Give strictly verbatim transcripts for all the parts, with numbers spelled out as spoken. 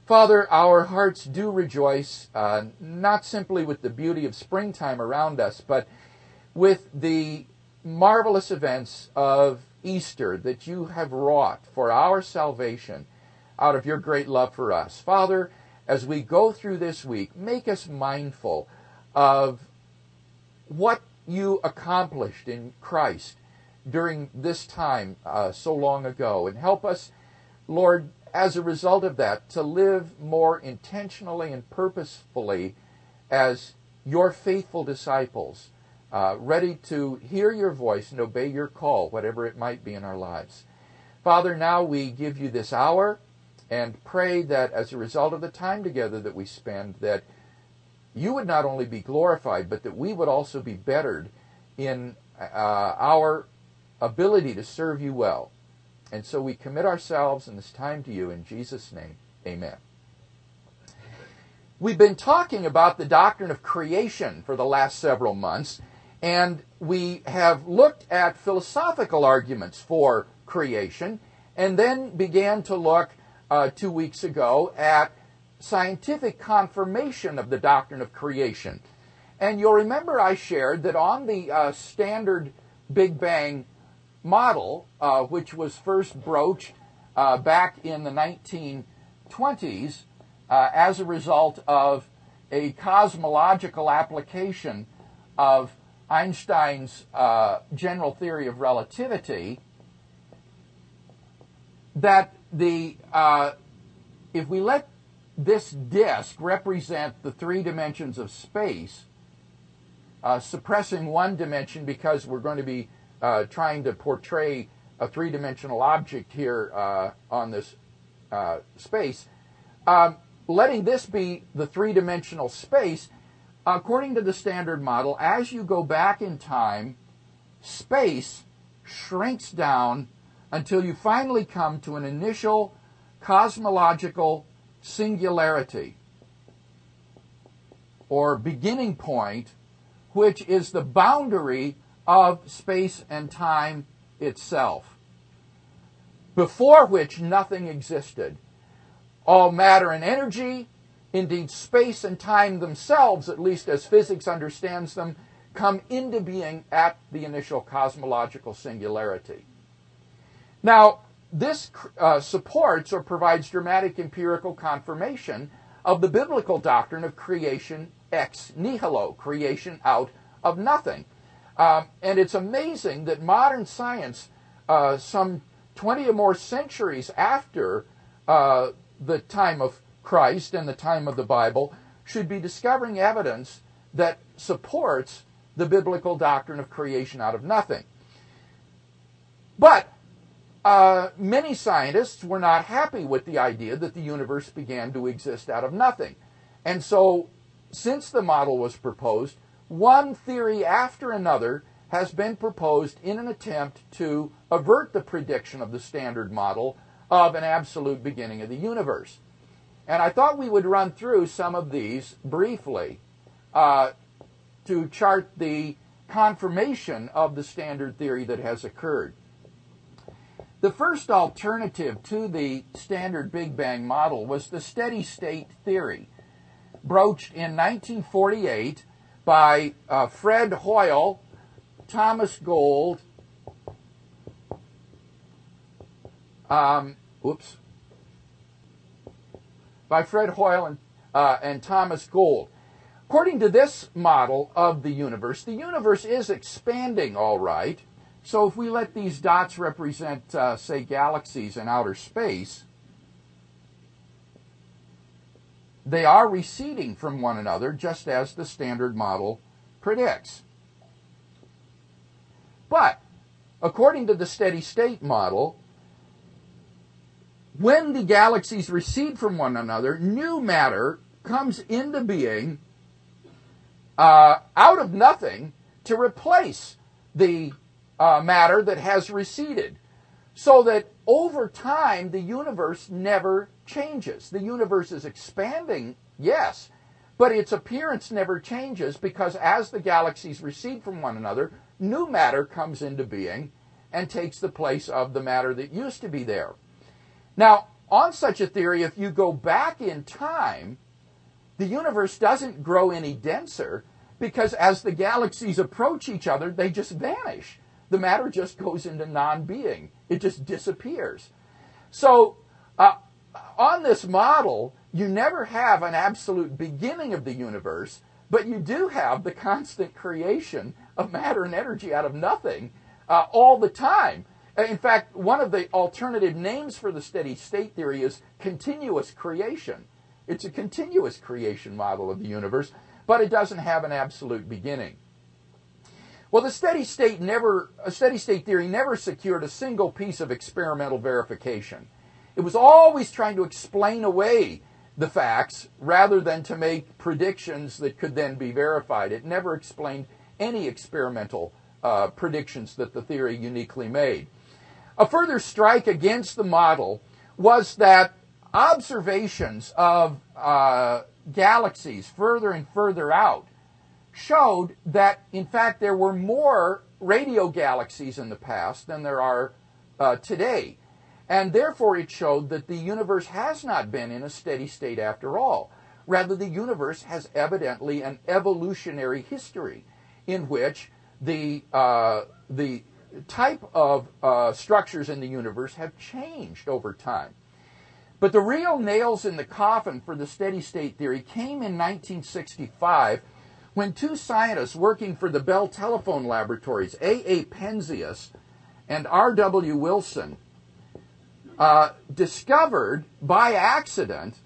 Father, our hearts do rejoice, uh, not simply with the beauty of springtime around us, but with the marvelous events of Easter that you have wrought for our salvation out of your great love for us. Father, as we go through this week, make us mindful of what you accomplished in Christ during this time uh, so long ago, and help us, Lord, as a result of that, to live more intentionally and purposefully as your faithful disciples, uh, ready to hear your voice and obey your call, whatever it might be in our lives. Father, now we give you this hour and pray that as a result of the time together that we spend, that you would not only be glorified, but that we would also be bettered in uh, our ability to serve you well. And so we commit ourselves in this time to you in Jesus' name. Amen. We've been talking about the doctrine of creation for the last several months, and we have looked at philosophical arguments for creation, and then began to look uh, two weeks ago at scientific confirmation of the doctrine of creation. And you'll remember I shared that on the uh, standard Big Bang model, uh, which was first broached uh, back in the nineteen twenties uh, as a result of a cosmological application of Einstein's uh, general theory of relativity, that the uh, if we let this disk represent the three dimensions of space, uh, suppressing one dimension because we're going to be uh, trying to portray a three-dimensional object here uh, on this uh, space, um, letting this be the three-dimensional space, according to the standard model, as you go back in time, space shrinks down until you finally come to an initial cosmological singularity, or beginning point, which is the boundary of space and time itself, before which nothing existed. All matter and energy, indeed space and time themselves, at least as physics understands them, come into being at the initial cosmological singularity. Now, this uh, supports or provides dramatic empirical confirmation of the biblical doctrine of creation ex nihilo, creation out of nothing. Um, and it's amazing that modern science, uh, some twenty or more centuries after uh, the time of Christ and the time of the Bible, should be discovering evidence that supports the biblical doctrine of creation out of nothing. But Uh, many scientists were not happy with the idea that the universe began to exist out of nothing. And so, since the model was proposed, one theory after another has been proposed in an attempt to avert the prediction of the standard model of an absolute beginning of the universe. And I thought we would run through some of these briefly uh, to chart the confirmation of the standard theory that has occurred. The first alternative to the standard Big Bang model was the steady state theory, broached in nineteen forty-eight by uh, Fred Hoyle, Thomas Gold, um, oops, by Fred Hoyle and, uh, and Thomas Gold. According to this model of the universe, the universe is expanding all right. So if we let these dots represent, uh, say, galaxies in outer space, they are receding from one another, just as the standard model predicts. But, according to the steady state model, when the galaxies recede from one another, new matter comes into being uh, out of nothing to replace the Uh, matter that has receded, so that over time the universe never changes. The universe is expanding, yes, but its appearance never changes, because as the galaxies recede from one another, new matter comes into being and takes the place of the matter that used to be there. Now, on such a theory, if you go back in time, the universe doesn't grow any denser because as the galaxies approach each other, they just vanish. The matter just goes into non-being. It just disappears. So uh, on this model, you never have an absolute beginning of the universe, but you do have the constant creation of matter and energy out of nothing uh, all the time. In fact, one of the alternative names for the steady state theory is continuous creation. It's a continuous creation model of the universe, but it doesn't have an absolute beginning. Well, the steady state never, a steady state theory never secured a single piece of experimental verification. It was always trying to explain away the facts rather than to make predictions that could then be verified. It never explained any experimental uh, predictions that the theory uniquely made. A further strike against the model was that observations of uh, galaxies further and further out showed that, in fact, there were more radio galaxies in the past than there are uh, today. And therefore, it showed that the universe has not been in a steady state after all. Rather, the universe has evidently an evolutionary history in which the, uh, the type of uh, structures in the universe have changed over time. But the real nails in the coffin for the steady state theory came in nineteen sixty-five when two scientists working for the Bell Telephone Laboratories, A A Penzias and R W Wilson, uh, discovered by accident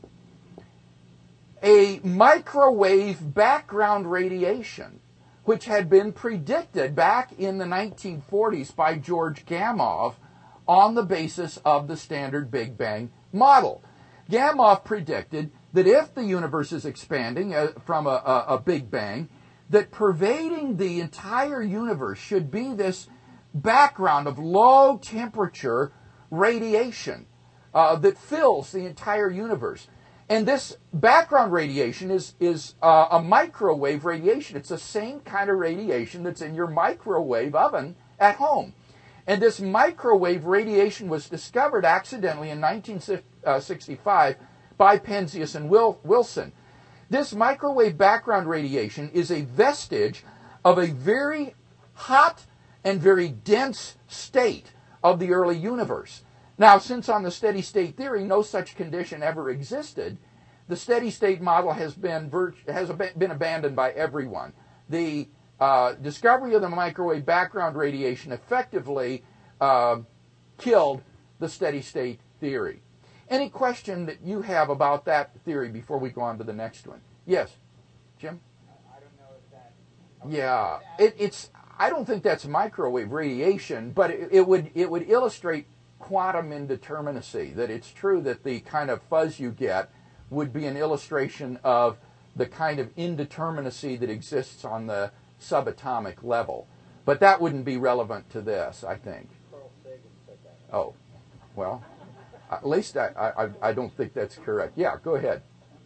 a microwave background radiation, which had been predicted back in the nineteen forties by George Gamow on the basis of the standard Big Bang model. Gamow predicted that if the universe is expanding uh, from a, a, a Big Bang, that pervading the entire universe should be this background of low temperature radiation uh, that fills the entire universe. And this background radiation is, is uh, a microwave radiation. It's the same kind of radiation that's in your microwave oven at home. And this microwave radiation was discovered accidentally in nineteen sixty-five by Penzias and Wil- Wilson. This microwave background radiation is a vestige of a very hot and very dense state of the early universe. Now, since on the steady state theory no such condition ever existed, the steady state model has been virt- has ab- been abandoned by everyone. The uh, discovery of the microwave background radiation effectively uh, killed the steady state theory. Any question that you have about that theory before we go on to the next one? Yes, Jim? I don't know if that... Yeah, it, it's. I don't think that's microwave radiation, but it, it would it would illustrate quantum indeterminacy, that it's true that the kind of fuzz you get would be an illustration of the kind of indeterminacy that exists on the subatomic level. But that wouldn't be relevant to this, I think. Carl Sagan said that. Oh, well, at least I, I, I don't think that's correct. Yeah, go ahead.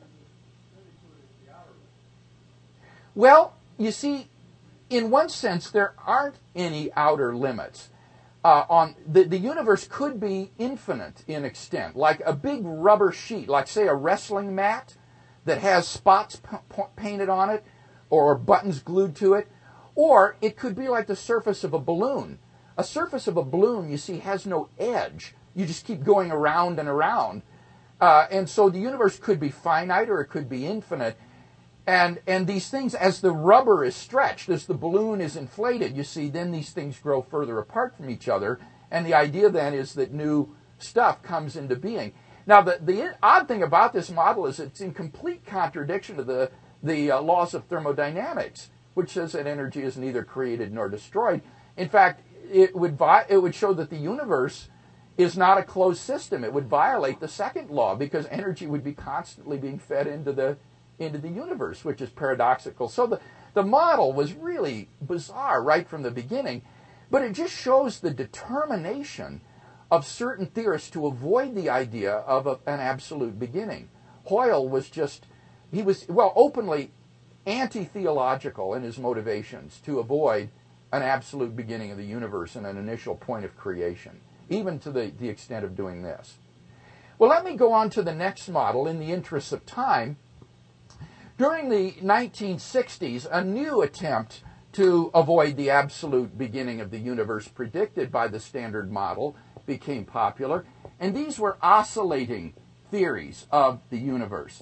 Well, you see, in one sense, there aren't any outer limits. Uh, on the, the universe could be infinite in extent, like a big rubber sheet, like, say, a wrestling mat that has spots p- p- painted on it or buttons glued to it. Or it could be like the surface of a balloon. A surface of a balloon, you see, has no edge. You just keep going around and around. Uh, and so the universe could be finite or it could be infinite. And and these things, as the rubber is stretched, as the balloon is inflated, you see, then these things grow further apart from each other. And the idea then is that new stuff comes into being. Now, the, the odd thing about this model is it's in complete contradiction to the, the uh, laws of thermodynamics, which says that energy is neither created nor destroyed. In fact, it would vi- it would show that the universe is not a closed system. It would violate the second law because energy would be constantly being fed into the into the universe, which is paradoxical. So the, the model was really bizarre right from the beginning, but it just shows the determination of certain theorists to avoid the idea of a, an absolute beginning. Hoyle was just, he was, well, openly anti-theological in his motivations to avoid an absolute beginning of the universe and an initial point of creation, even to the, the extent of doing this. Well, let me go on to the next model in the interest of time. During the nineteen sixties, a new attempt to avoid the absolute beginning of the universe predicted by the Standard Model became popular, and these were oscillating theories of the universe.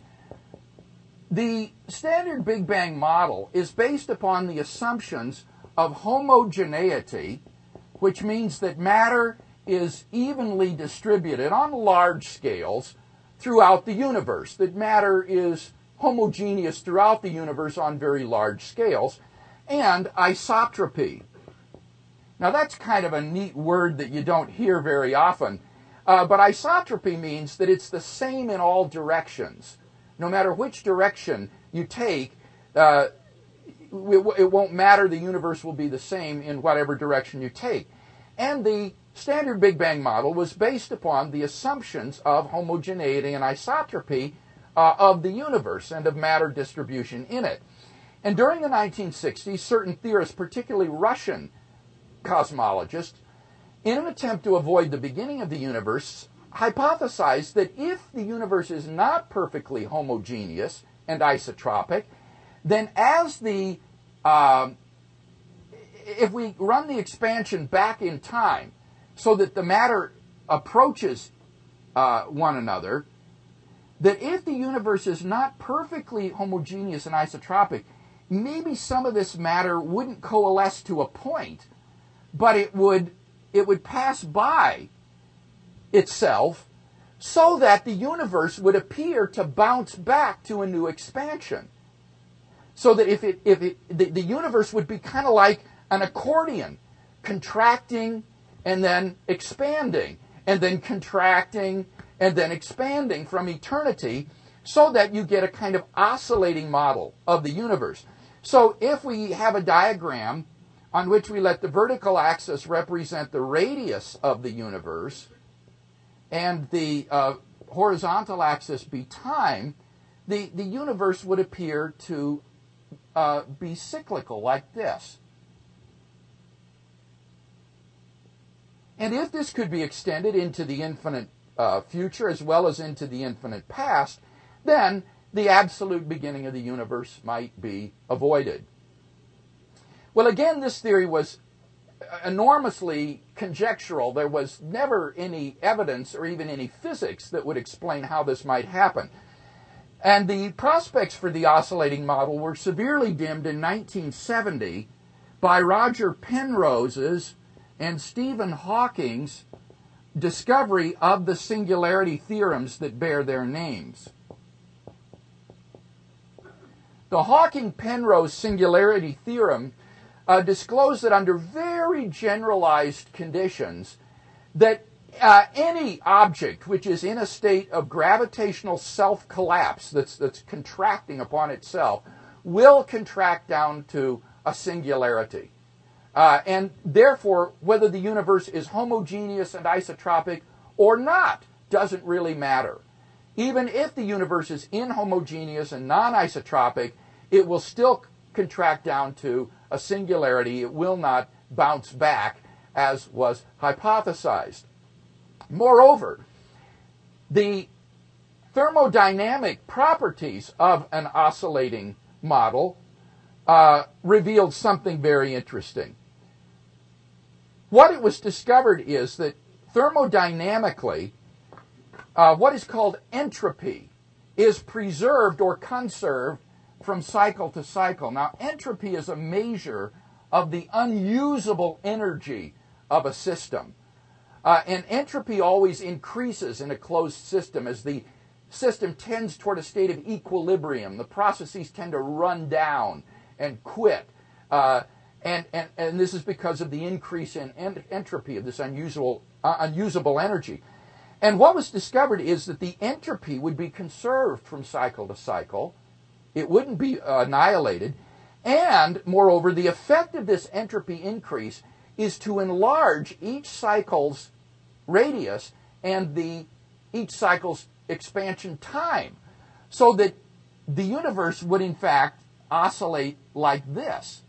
The Standard Big Bang Model is based upon the assumptions of homogeneity, which means that matter is evenly distributed on large scales throughout the universe, that matter is homogeneous throughout the universe on very large scales, and isotropy. Now that's kind of a neat word that you don't hear very often, uh, but isotropy means that it's the same in all directions. No matter which direction you take, uh, it won't matter, the universe will be the same in whatever direction you take. And the Standard Big Bang Model was based upon the assumptions of homogeneity and isotropy uh, of the universe and of matter distribution in it. And during the nineteen sixties, certain theorists, particularly Russian cosmologists, in an attempt to avoid the beginning of the universe, hypothesized that if the universe is not perfectly homogeneous and isotropic, then as the um, if we run the expansion back in time so that the matter approaches uh, one another, that if the universe is not perfectly homogeneous and isotropic, maybe some of this matter wouldn't coalesce to a point, but it would it would pass by itself so that the universe would appear to bounce back to a new expansion. So that if it if it the, the universe would be kind of like an accordion, contracting and then expanding, and then contracting and then expanding from eternity, so that you get a kind of oscillating model of the universe. So if we have a diagram on which we let the vertical axis represent the radius of the universe and the uh, horizontal axis be time, the, the universe would appear to uh, be cyclical like this. And if this could be extended into the infinite uh, future as well as into the infinite past, then the absolute beginning of the universe might be avoided. Well, again, this theory was enormously conjectural. There was never any evidence or even any physics that would explain how this might happen. And the prospects for the oscillating model were severely dimmed in nineteen seventy by Roger Penrose's and Stephen Hawking's discovery of the singularity theorems that bear their names. The Hawking-Penrose singularity theorem uh, disclosed that under very generalized conditions that uh, any object which is in a state of gravitational self-collapse, that's, that's contracting upon itself, will contract down to a singularity. Uh, and therefore, whether the universe is homogeneous and isotropic or not doesn't really matter. Even if the universe is inhomogeneous and non-isotropic, it will still contract down to a singularity. It will not bounce back, as was hypothesized. Moreover, the thermodynamic properties of an oscillating model uh, revealed something very interesting. What it was discovered is that thermodynamically, uh, what is called entropy is preserved or conserved from cycle to cycle. Now, entropy is a measure of the unusable energy of a system. Uh, and entropy always increases in a closed system as the system tends toward a state of equilibrium. The processes tend to run down and quit. Uh, and, and, and this is because of the increase in ent- entropy of this unusual, uh, unusable energy. And what was discovered is that the entropy would be conserved from cycle to cycle. It wouldn't be annihilated. And, moreover, the effect of this entropy increase is to enlarge each cycle's radius and the each cycle's expansion time, so that the universe would, in fact, oscillate like this.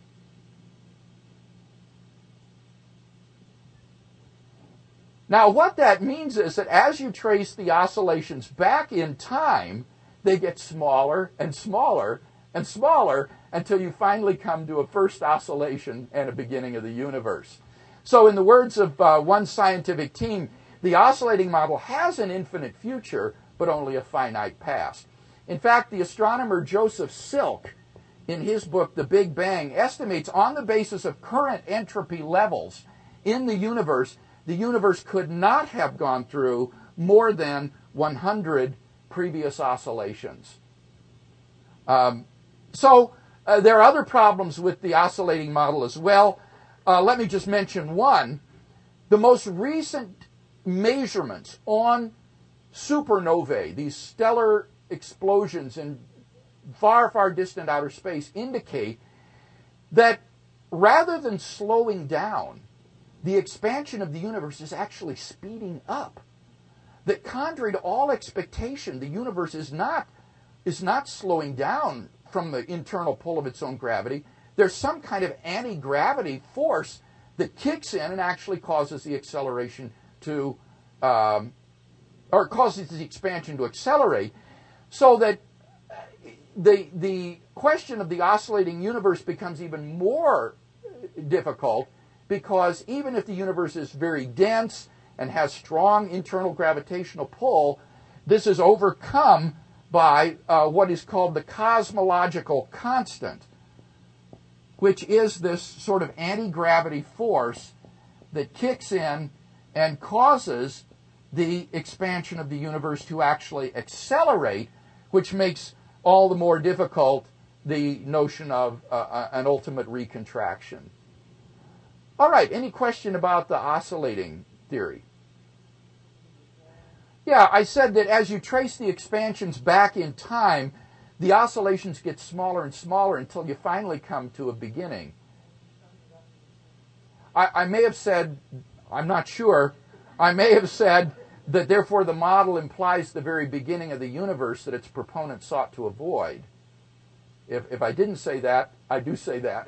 Now, what that means is that as you trace the oscillations back in time, they get smaller and smaller and smaller until you finally come to a first oscillation and a beginning of the universe. So in the words of uh, one scientific team, the oscillating model has an infinite future, but only a finite past. In fact, the astronomer Joseph Silk, in his book, The Big Bang, estimates on the basis of current entropy levels in the universe, the universe could not have gone through more than one hundred previous oscillations. Um, so uh, there are other problems with the oscillating model as well. Uh, let me just mention one. The most recent measurements on supernovae, these stellar explosions in far, far distant outer space, indicate that rather than slowing down, the expansion of the universe is actually speeding up. That contrary to all expectation, the universe is not, is not slowing down from the internal pull of its own gravity. There's some kind of anti-gravity force that kicks in and actually causes the acceleration to, um, or causes the expansion to accelerate, so that the, the question of the oscillating universe becomes even more difficult, because even if the universe is very dense and has strong internal gravitational pull, this is overcome by uh, what is called the cosmological constant, which is this sort of anti-gravity force that kicks in and causes the expansion of the universe to actually accelerate, which makes all the more difficult the notion of uh, an ultimate recontraction. All right, any question about the oscillating theory? Yeah, I said that as you trace the expansions back in time, the oscillations get smaller and smaller until you finally come to a beginning. I, I may have said, I'm not sure, I may have said that therefore the model implies the very beginning of the universe that its proponent sought to avoid. If, if I didn't say that, I do say that.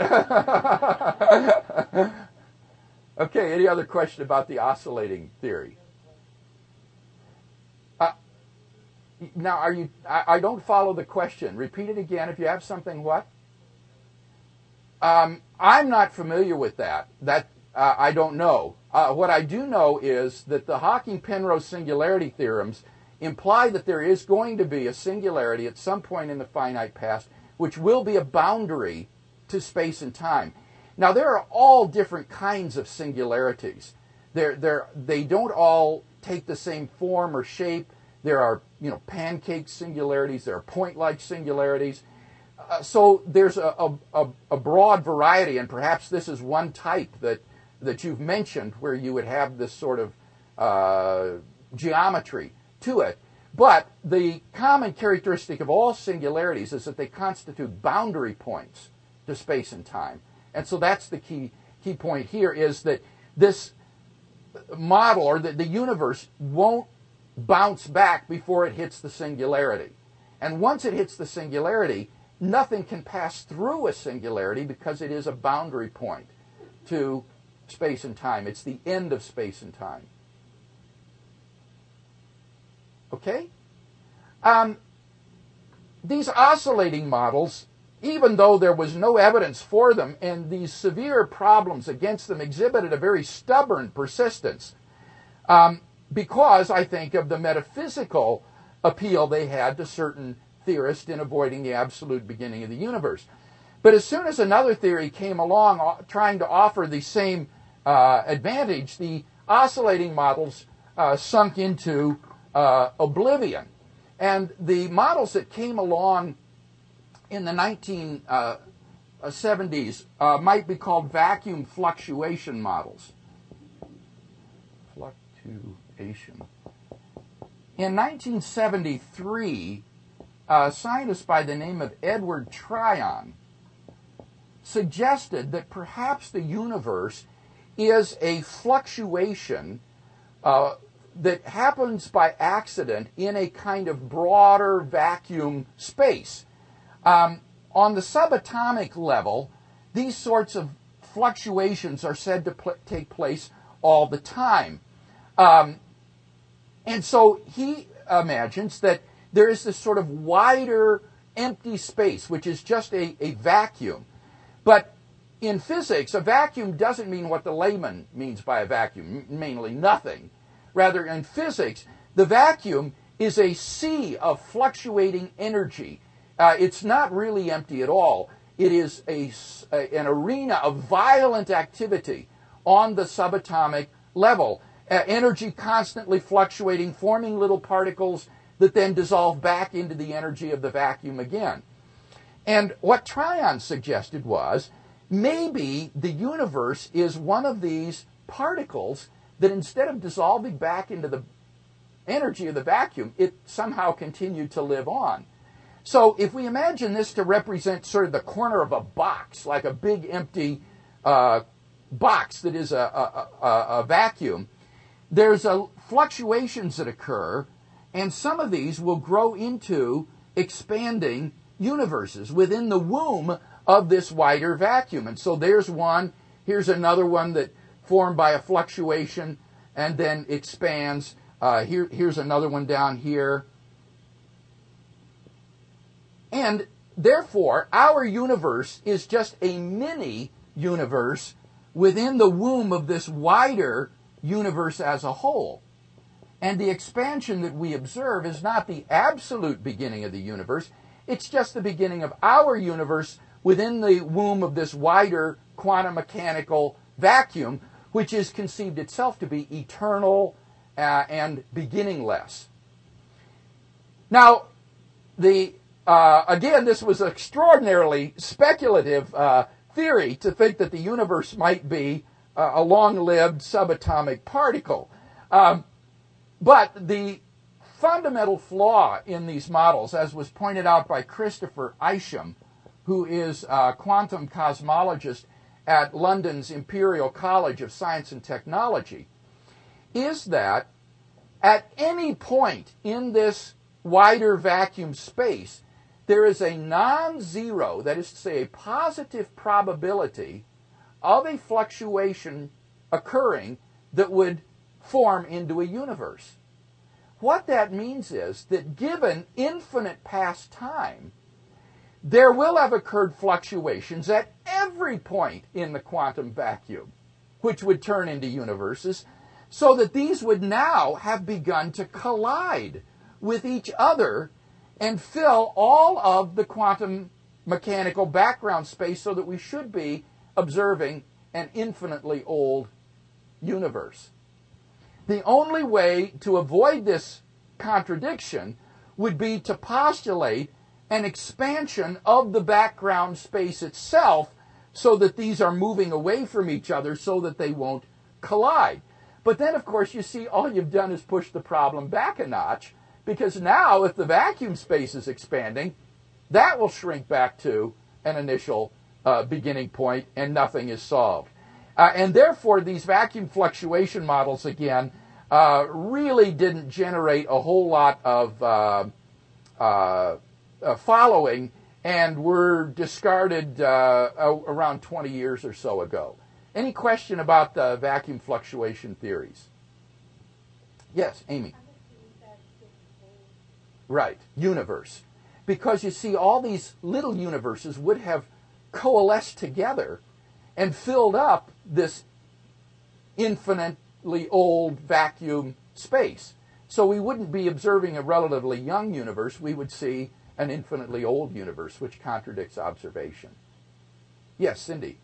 Okay, any other question about the oscillating theory? Uh, now, are you? I, I don't follow the question. Repeat it again. If you have something, what? Um, I'm not familiar with that. That uh, I don't know. Uh, what I do know is that the Hawking-Penrose singularity theorems imply that there is going to be a singularity at some point in the finite past, which will be a boundary to space and time. Now, there are all different kinds of singularities. They're, they're, they don't all take the same form or shape. There are, you know, pancake singularities. There are point-like singularities. Uh, so there's a, a, a broad variety, and perhaps this is one type that, that you've mentioned where you would have this sort of uh, geometry to it. But the common characteristic of all singularities is that they constitute boundary points to space and time. And so that's the key key point here, is that this model, or that the universe, won't bounce back before it hits the singularity. And once it hits the singularity, nothing can pass through a singularity because it is a boundary point to space and time. It's the end of space and time. Okay? Um, these oscillating models, even though there was no evidence for them, and these severe problems against them exhibited a very stubborn persistence, um, because, I think, of the metaphysical appeal they had to certain theorists in avoiding the absolute beginning of the universe. But as soon as another theory came along uh, trying to offer the same uh, advantage, the oscillating models uh, sunk into uh, oblivion. And the models that came along in the nineteen seventies uh, might be called vacuum fluctuation models. Fluctuation. In nineteen seventy-three, a scientist by the name of Edward Tryon suggested that perhaps the universe is a fluctuation uh, that happens by accident in a kind of broader vacuum space. Um, on the subatomic level, these sorts of fluctuations are said to pl- take place all the time. Um, and so he imagines that there is this sort of wider empty space, which is just a, a vacuum. But in physics, a vacuum doesn't mean what the layman means by a vacuum, mainly nothing. Rather, in physics, the vacuum is a sea of fluctuating energy. Uh, it's not really empty at all. It is a, a, an arena of violent activity on the subatomic level. Uh, energy constantly fluctuating, forming little particles that then dissolve back into the energy of the vacuum again. And what Tryon suggested was, maybe the universe is one of these particles that instead of dissolving back into the energy of the vacuum, it somehow continued to live on. So if we imagine this to represent sort of the corner of a box, like a big empty uh, box that is a, a, a, a vacuum, there's a, fluctuations that occur, and some of these will grow into expanding universes within the womb of this wider vacuum. And so there's one, here's another one that formed by a fluctuation and then expands. Uh, here, here's another one down here. And therefore, our universe is just a mini universe within the womb of this wider universe as a whole. And the expansion that we observe is not the absolute beginning of the universe. It's just the beginning of our universe within the womb of this wider quantum mechanical vacuum, which is conceived itself to be eternal uh, and beginningless. Now, the uh, again, this was extraordinarily speculative uh, theory to think that the universe might be uh, a long-lived subatomic particle. Um, but the fundamental flaw in these models, as was pointed out by Christopher Isham, who is a quantum cosmologist at London's Imperial College of Science and Technology, is that at any point in this wider vacuum space, there is a non-zero, that is to say a positive probability of a fluctuation occurring that would form into a universe. What that means is that given infinite past time, there will have occurred fluctuations at every point in the quantum vacuum, which would turn into universes, so that these would now have begun to collide with each other and fill all of the quantum mechanical background space, so that we should be observing an infinitely old universe. The only way to avoid this contradiction would be to postulate an expansion of the background space itself, so that these are moving away from each other so that they won't collide. But then, of course, you see all you've done is push the problem back a notch, because now if the vacuum space is expanding, that will shrink back to an initial uh, beginning point and nothing is solved. Uh, and therefore, these vacuum fluctuation models, again, uh, really didn't generate a whole lot of uh, uh, uh, following, and were discarded uh, around twenty years or so ago. Any question about the vacuum fluctuation theories? Yes, Amy. Right, universe. Because you see, all these little universes would have coalesced together and filled up this infinitely old vacuum space. So we wouldn't be observing a relatively young universe, we would see an infinitely old universe, which contradicts observation. Yes, Cindy.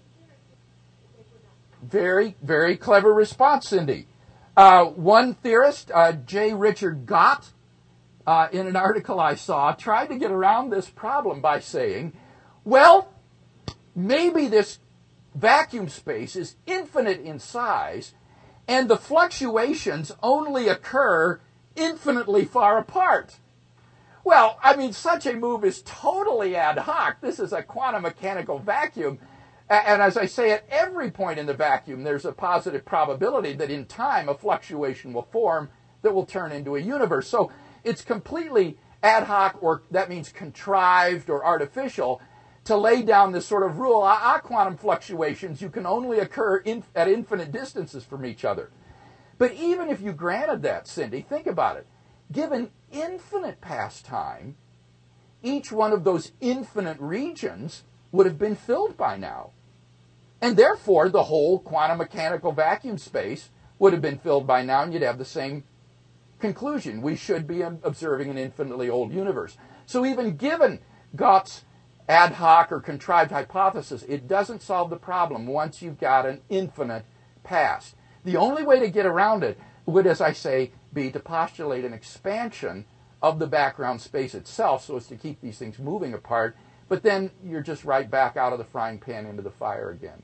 Very, very clever response, Cindy. Uh, one theorist, uh, J. Richard Gott, uh, in an article I saw, tried to get around this problem by saying, well, maybe this vacuum space is infinite in size, and the fluctuations only occur infinitely far apart. Well, I mean, such a move is totally ad hoc. This is a quantum mechanical vacuum. And as I say, at every point in the vacuum, there's a positive probability that in time a fluctuation will form that will turn into a universe. So it's completely ad hoc, or that means contrived or artificial, to lay down this sort of rule, ah, ah, quantum fluctuations, you can only occur in, at infinite distances from each other. But even if you granted that, Cindy, think about it. Given infinite past time, each one of those infinite regions would have been filled by now. And therefore, the whole quantum mechanical vacuum space would have been filled by now, and you'd have the same conclusion. We should be observing an infinitely old universe. So even given Gott's ad hoc or contrived hypothesis, it doesn't solve the problem once you've got an infinite past. The only way to get around it would, as I say, be to postulate an expansion of the background space itself so as to keep these things moving apart, but then you're just right back out of the frying pan into the fire again.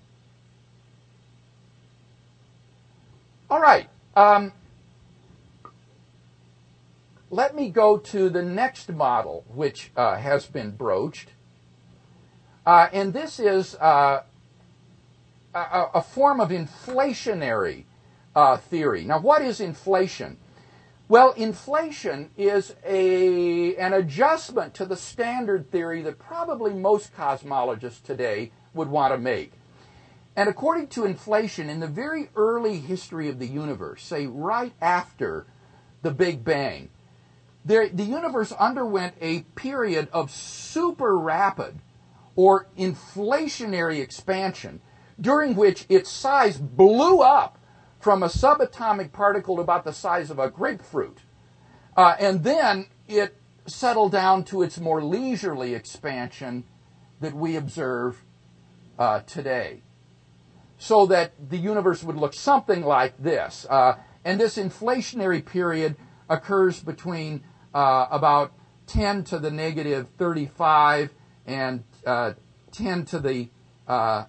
All right. Um, let me go to the next model, which uh, has been broached. Uh, and this is uh, a, a form of inflationary uh, theory. Now, what is inflation? Well, inflation is a, an adjustment to the standard theory that probably most cosmologists today would want to make. And according to inflation, in the very early history of the universe, say right after the Big Bang, there, the universe underwent a period of super rapid or inflationary expansion, during which its size blew up from a subatomic particle about the size of a grapefruit. Uh, and then it settled down to its more leisurely expansion that we observe uh, today. So that the universe would look something like this. Uh, and this inflationary period occurs between uh, about ten to the negative thirty-five and uh, ten to the uh,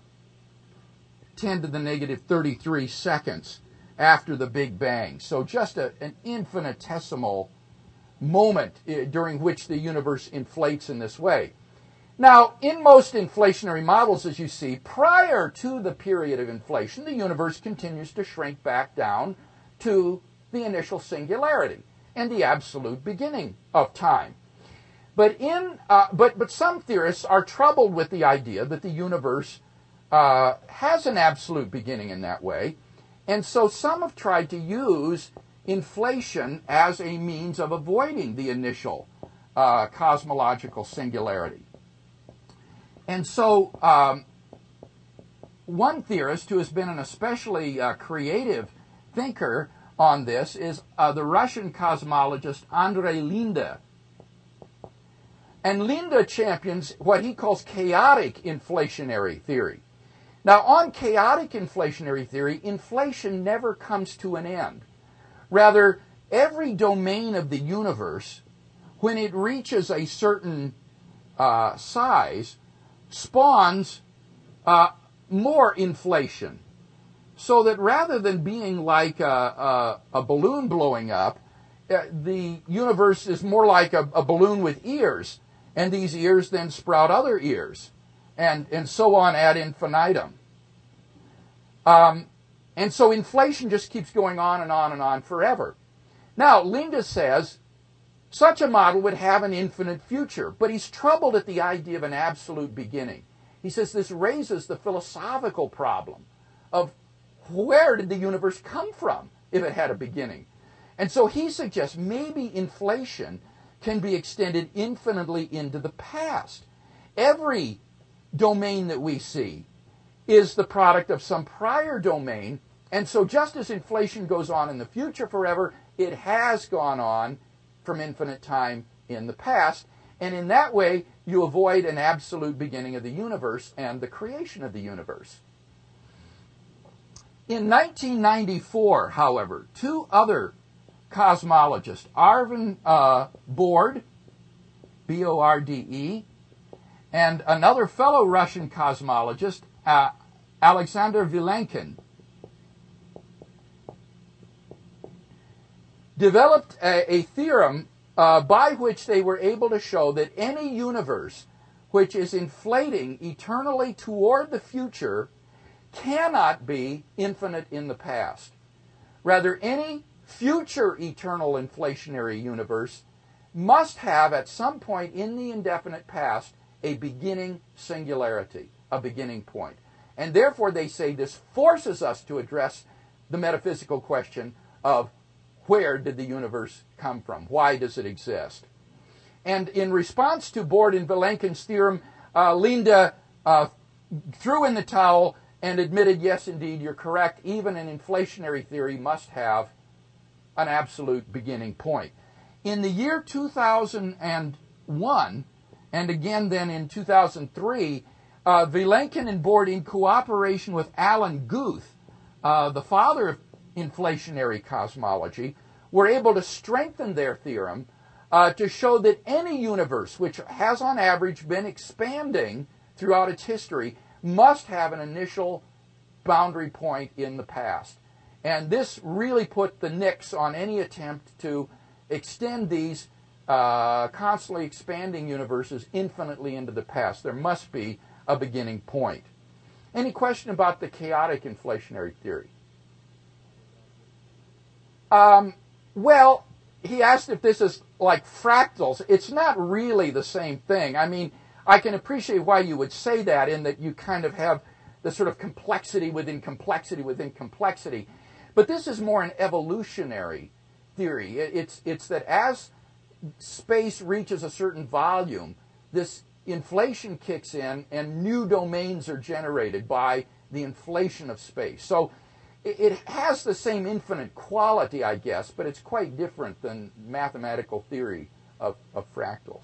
ten to the negative thirty-three seconds after the Big Bang. So just a, an infinitesimal moment uh, during which the universe inflates in this way. Now, in most inflationary models, as you see, prior to the period of inflation, the universe continues to shrink back down to the initial singularity and the absolute beginning of time. But in uh, but but some theorists are troubled with the idea that the universe uh, has an absolute beginning in that way, and so some have tried to use inflation as a means of avoiding the initial uh, cosmological singularity. And so um, one theorist who has been an especially uh, creative thinker on this is uh, the Russian cosmologist Andrei Linde. And Linde champions what he calls chaotic inflationary theory. Now, on chaotic inflationary theory, inflation never comes to an end. Rather, every domain of the universe, when it reaches a certain uh, size, spawns uh, more inflation. So that rather than being like a, a, a balloon blowing up, uh, the universe is more like a, a balloon with ears. And these ears then sprout other ears. And, and so on ad infinitum. Um, and so inflation just keeps going on and on and on forever. Now, Linde says such a model would have an infinite future, but he's troubled at the idea of an absolute beginning. He says this raises the philosophical problem of where did the universe come from if it had a beginning? And so he suggests maybe inflation can be extended infinitely into the past. Every domain that we see is the product of some prior domain, and so just as inflation goes on in the future forever, it has gone on from infinite time in the past, and in that way you avoid an absolute beginning of the universe and the creation of the universe. In nineteen ninety-four, however, two other cosmologists, Arvin uh, Borde, B O R D E, and another fellow Russian cosmologist, uh, Alexander Vilenkin, developed a, a theorem uh, by which they were able to show that any universe which is inflating eternally toward the future cannot be infinite in the past. Rather, any future eternal inflationary universe must have at some point in the indefinite past a beginning singularity, a beginning point. And therefore they say this forces us to address the metaphysical question of where did the universe come from? Why does it exist? And in response to Borde and Vilenkin's theorem, uh, Linde uh, threw in the towel and admitted, yes, indeed, you're correct. Even an inflationary theory must have an absolute beginning point. In the year two thousand one, and again then in two thousand three, uh, Vilenkin and Borde, in cooperation with Alan Guth, uh, the father of inflationary cosmology, were able to strengthen their theorem uh, to show that any universe which has on average been expanding throughout its history must have an initial boundary point in the past. And this really put the nix on any attempt to extend these uh, constantly expanding universes infinitely into the past. There must be a beginning point. Any question about the chaotic inflationary theory? Um, well, he asked if this is like fractals. It's not really the same thing. I mean, I can appreciate why you would say that, in that you kind of have the sort of complexity within complexity within complexity. But this is more an evolutionary theory. It's, it's that as space reaches a certain volume, this inflation kicks in and new domains are generated by the inflation of space. So it, it has the same infinite quality, I guess, but it's quite different than mathematical theory of, of fractals.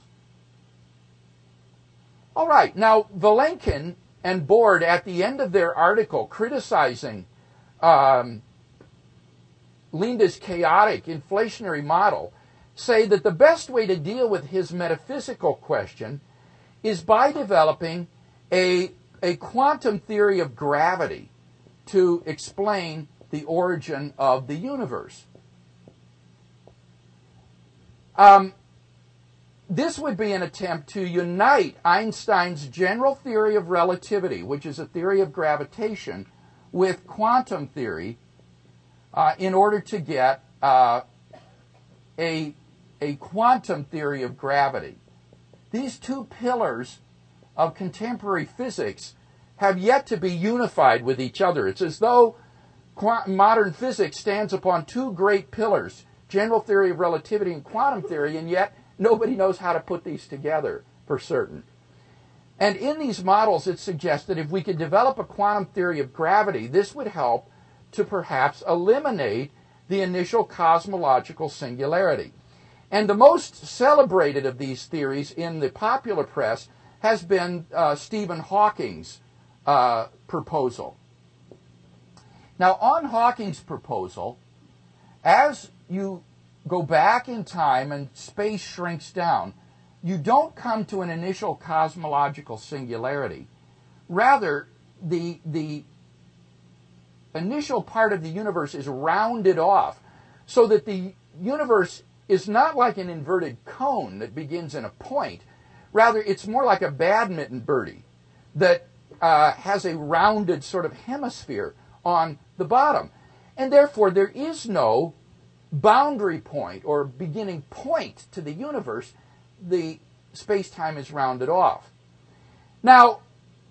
All right, now Vilenkin and Borde, at the end of their article criticizing um, Linde's chaotic inflationary model, say that the best way to deal with his metaphysical question is by developing a, a quantum theory of gravity to explain the origin of the universe. Um, This would be an attempt to unite Einstein's general theory of relativity, which is a theory of gravitation, with quantum theory uh, in order to get uh, a, a quantum theory of gravity. These two pillars of contemporary physics have yet to be unified with each other. It's as though modern physics stands upon two great pillars, general theory of relativity and quantum theory, and yet nobody knows how to put these together for certain. And in these models, it suggests that if we could develop a quantum theory of gravity, this would help to perhaps eliminate the initial cosmological singularity. And the most celebrated of these theories in the popular press has been uh, Stephen Hawking's uh, proposal. Now, on Hawking's proposal, as you go back in time and space shrinks down, you don't come to an initial cosmological singularity. Rather, the, the initial part of the universe is rounded off so that the universe is not like an inverted cone that begins in a point. Rather, it's more like a badminton birdie that uh, has a rounded sort of hemisphere on the bottom. And therefore, there is no boundary point or beginning point to the universe. The space-time is rounded off. Now,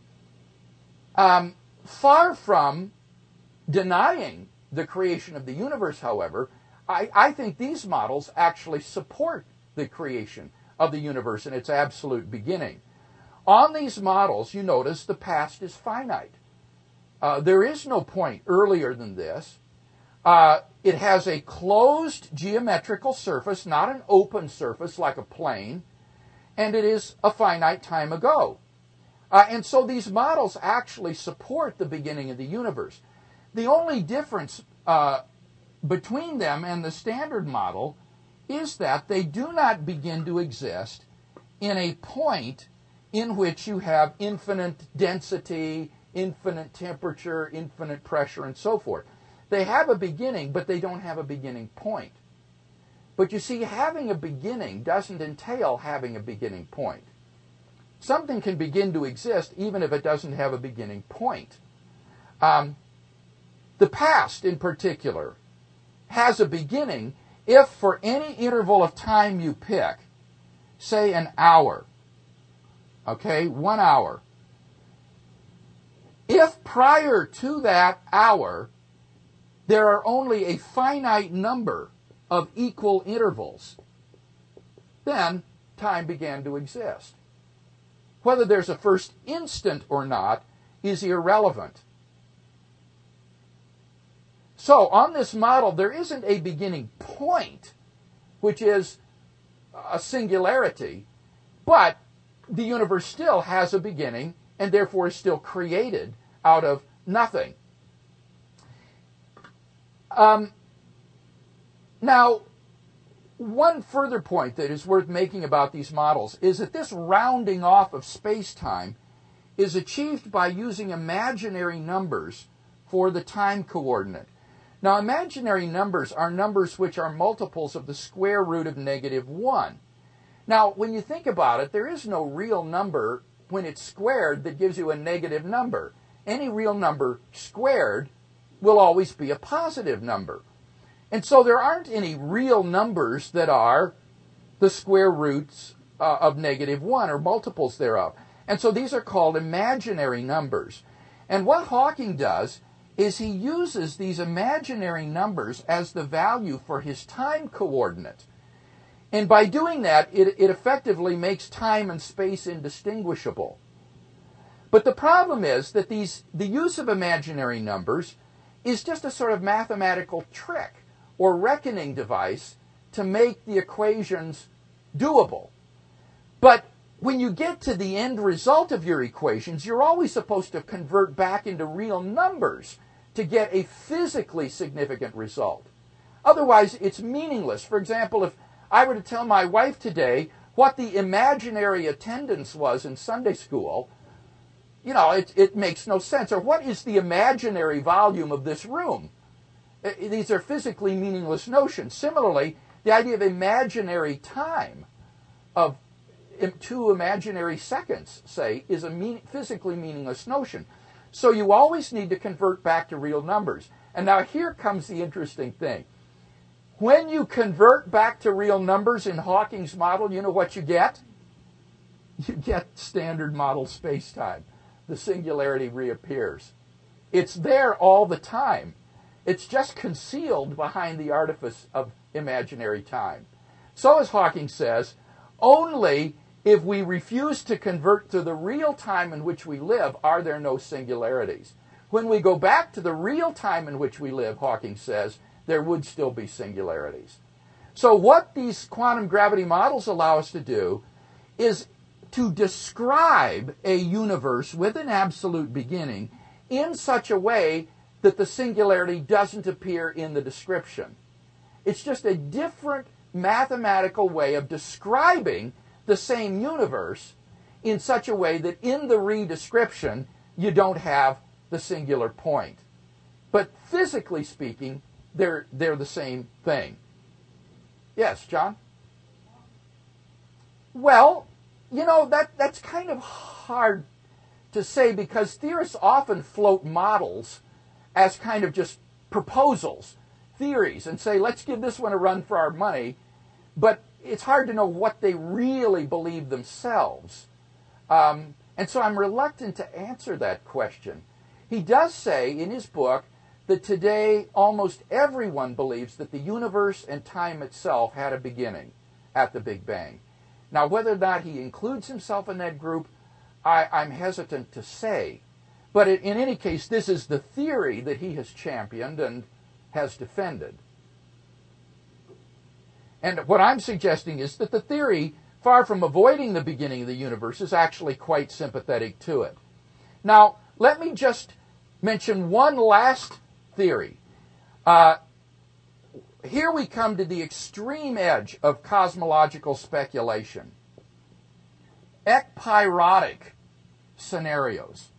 um, far from denying the creation of the universe, however, I, I think these models actually support the creation of the universe in its absolute beginning. On these models, you notice the past is finite. Uh, there is no point earlier than this. Uh, it has a closed geometrical surface, not an open surface like a plane, and it is a finite time ago. Uh, and so these models actually support the beginning of the universe. The only difference uh, between them and the standard model is that they do not begin to exist in a point in which you have infinite density, infinite temperature, infinite pressure, and so forth. They have a beginning, but they don't have a beginning point. But you see, having a beginning doesn't entail having a beginning point. Something can begin to exist even if it doesn't have a beginning point. Um, the past, in particular, has a beginning if for any interval of time you pick, say an hour, okay, one hour, if prior to that hour there are only a finite number of equal intervals, then time began to exist. Whether there's a first instant or not is irrelevant. So on this model, there isn't a beginning point, which is a singularity, but the universe still has a beginning and therefore is still created out of nothing. Um, now, one further point that is worth making about these models is that this rounding off of space-time is achieved by using imaginary numbers for the time coordinate. Now, imaginary numbers are numbers which are multiples of the square root of negative one. Now, when you think about it, there is no real number when it's squared that gives you a negative number. Any real number squared will always be a positive number. And so there aren't any real numbers that are the square roots uh, of negative one or multiples thereof. And so these are called imaginary numbers. And what Hawking does is he uses these imaginary numbers as the value for his time coordinate. And by doing that, it, it effectively makes time and space indistinguishable. But the problem is that these, the use of imaginary numbers is just a sort of mathematical trick or reckoning device to make the equations doable. But when you get to the end result of your equations, you're always supposed to convert back into real numbers to get a physically significant result. Otherwise, it's meaningless. For example, if I were to tell my wife today what the imaginary attendance was in Sunday school, you know, it, it makes no sense. Or what is the imaginary volume of this room? These are physically meaningless notions. Similarly, the idea of imaginary time, of two imaginary seconds, say, is a mean, physically meaningless notion. So you always need to convert back to real numbers. And now here comes the interesting thing. When you convert back to real numbers in Hawking's model, you know what you get? You get standard model space-time. The singularity reappears. It's there all the time. It's just concealed behind the artifice of imaginary time. So, as Hawking says, only if we refuse to convert to the real time in which we live are there no singularities. When we go back to the real time in which we live, Hawking says, there would still be singularities. So what these quantum gravity models allow us to do is to describe a universe with an absolute beginning in such a way that the singularity doesn't appear in the description. It's just a different mathematical way of describing the same universe in such a way that in the re-description you don't have the singular point. But physically speaking, they're, they're the same thing. Yes, John? Well, you know, that, that's kind of hard to say because theorists often float models as kind of just proposals, theories, and say, let's give this one a run for our money. But it's hard to know what they really believe themselves. Um, and so I'm reluctant to answer that question. He does say in his book that today almost everyone believes that the universe and time itself had a beginning at the Big Bang. Now, whether or not he includes himself in that group, I, I'm hesitant to say. But in any case, this is the theory that he has championed and has defended. And what I'm suggesting is that the theory, far from avoiding the beginning of the universe, is actually quite sympathetic to it. Now, let me just mention one last theory. Uh, here we come to the extreme edge of cosmological speculation. Ekpyrotic scenarios.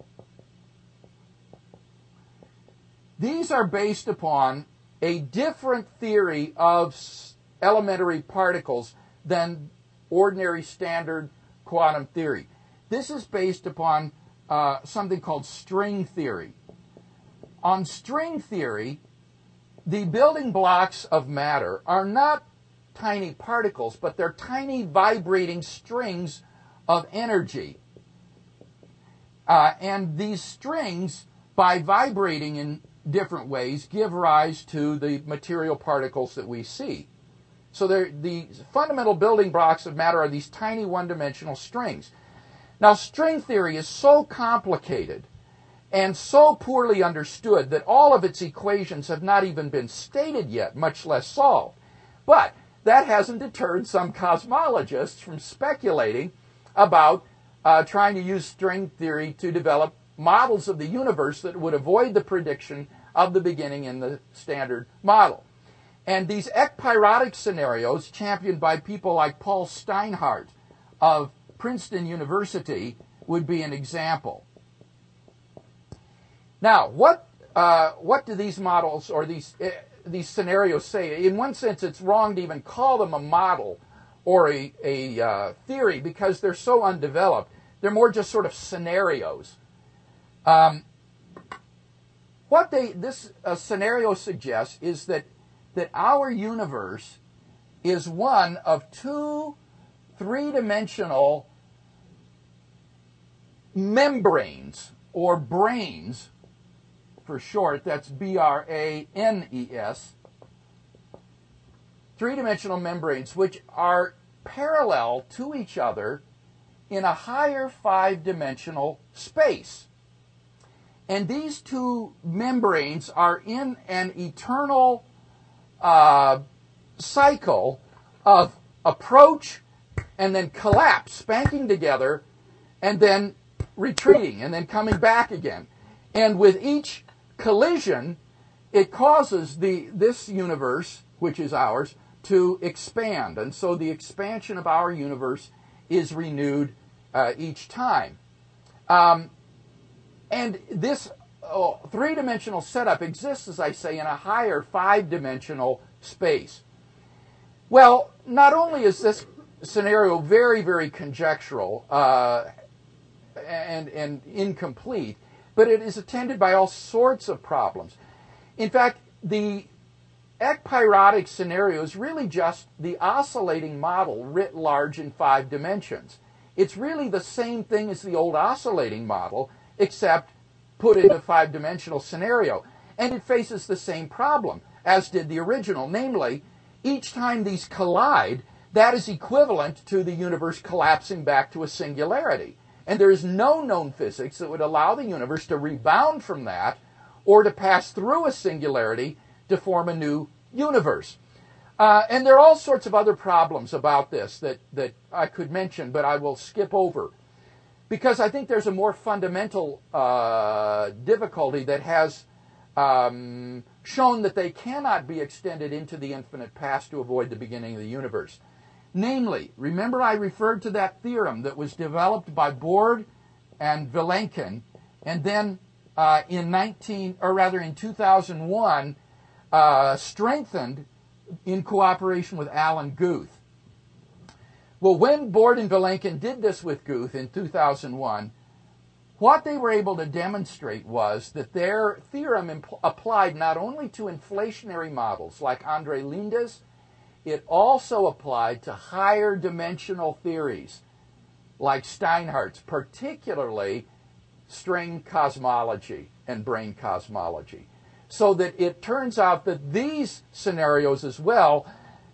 These are based upon a different theory of elementary particles than ordinary standard quantum theory. This is based upon uh, something called string theory. On string theory, the building blocks of matter are not tiny particles, but they're tiny vibrating strings of energy. Uh, and these strings, by vibrating in different ways give rise to the material particles that we see. So the fundamental building blocks of matter are these tiny one-dimensional strings. Now, string theory is so complicated and so poorly understood that all of its equations have not even been stated yet, much less solved. But that hasn't deterred some cosmologists from speculating about uh, trying to use string theory to develop models of the universe that would avoid the prediction of the beginning in the standard model. And these ekpyrotic scenarios, championed by people like Paul Steinhardt of Princeton University, would be an example. Now, what uh, what do these models or these uh, these scenarios say? In one sense, it's wrong to even call them a model or a, a uh, theory because they're so undeveloped. They're more just sort of scenarios. Um, what they this uh, scenario suggests is that that our universe is one of two three-dimensional membranes, or branes for short. That's B R A N E S. Three-dimensional membranes which are parallel to each other in a higher five-dimensional space. And these two membranes are in an eternal uh, cycle of approach and then collapse, spanking together, and then retreating, and then coming back again. And with each collision, it causes the this universe, which is ours, to expand. And so the expansion of our universe is renewed uh, each time. Um, and this oh, three-dimensional setup exists, as I say, in a higher five-dimensional space. Well, not only is this scenario very, very conjectural uh, and, and incomplete, but it is attended by all sorts of problems. In fact, the ekpyrotic scenario is really just the oscillating model writ large in five dimensions. It's really the same thing as the old oscillating model, except put into a five-dimensional scenario. And it faces the same problem as did the original. Namely, each time these collide, that is equivalent to the universe collapsing back to a singularity. And there is no known physics that would allow the universe to rebound from that or to pass through a singularity to form a new universe. Uh, and there are all sorts of other problems about this that, that I could mention, but I will skip over. Because I think there's a more fundamental uh, difficulty that has um, shown that they cannot be extended into the infinite past to avoid the beginning of the universe. Namely, remember I referred to that theorem that was developed by Borde and Vilenkin, and then uh, in nineteen, or rather in two thousand one, uh, strengthened in cooperation with Alan Guth. Well, when Borde and Vilenkin did this with Guth in two thousand one, what they were able to demonstrate was that their theorem impl- applied not only to inflationary models like Andre Linde's, it also applied to higher dimensional theories like Steinhardt's, particularly string cosmology and brane cosmology. So that it turns out that these scenarios as well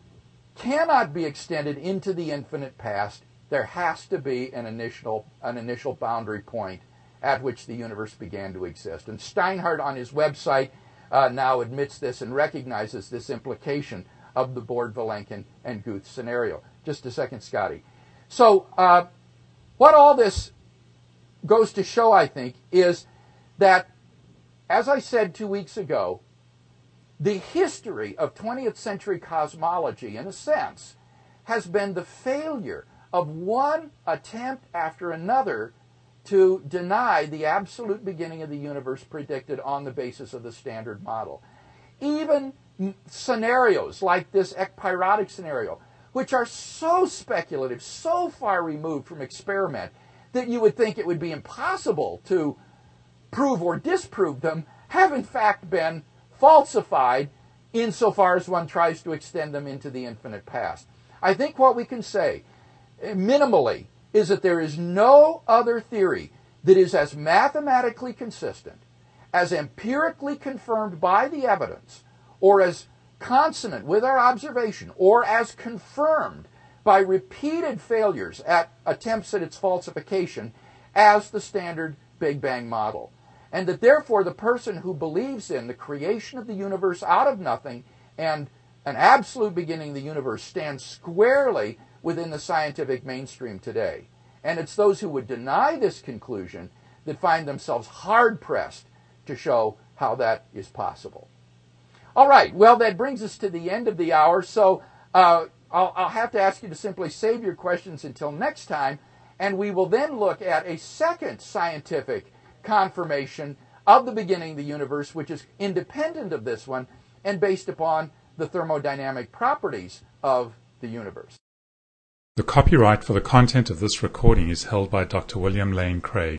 cannot be extended into the infinite past. There has to be an initial, an initial boundary point at which the universe began to exist. And Steinhardt on his website uh, now admits this and recognizes this implication of the Borde, Vilenkin, and Guth scenario. Just a second, Scotty. So uh, what all this goes to show, I think, is that, as I said two weeks ago, the history of twentieth century cosmology, in a sense, has been the failure of one attempt after another to deny the absolute beginning of the universe predicted on the basis of the standard model. Even scenarios like this ekpyrotic scenario, which are so speculative, so far removed from experiment, that you would think it would be impossible to prove or disprove them, have in fact been falsified insofar as one tries to extend them into the infinite past. I think what we can say, minimally, is that there is no other theory that is as mathematically consistent, as empirically confirmed by the evidence, or as consonant with our observation, or as confirmed by repeated failures at attempts at its falsification, as the standard Big Bang model. And that therefore the person who believes in the creation of the universe out of nothing and an absolute beginning of the universe stands squarely within the scientific mainstream today. And it's those who would deny this conclusion that find themselves hard-pressed to show how that is possible. All right, well, that brings us to the end of the hour, so uh, I'll, I'll have to ask you to simply save your questions until next time, and we will then look at a second scientific confirmation of the beginning of the universe, which is independent of this one and based upon the thermodynamic properties of the universe. The copyright for the content of this recording is held by Doctor William Lane Craig.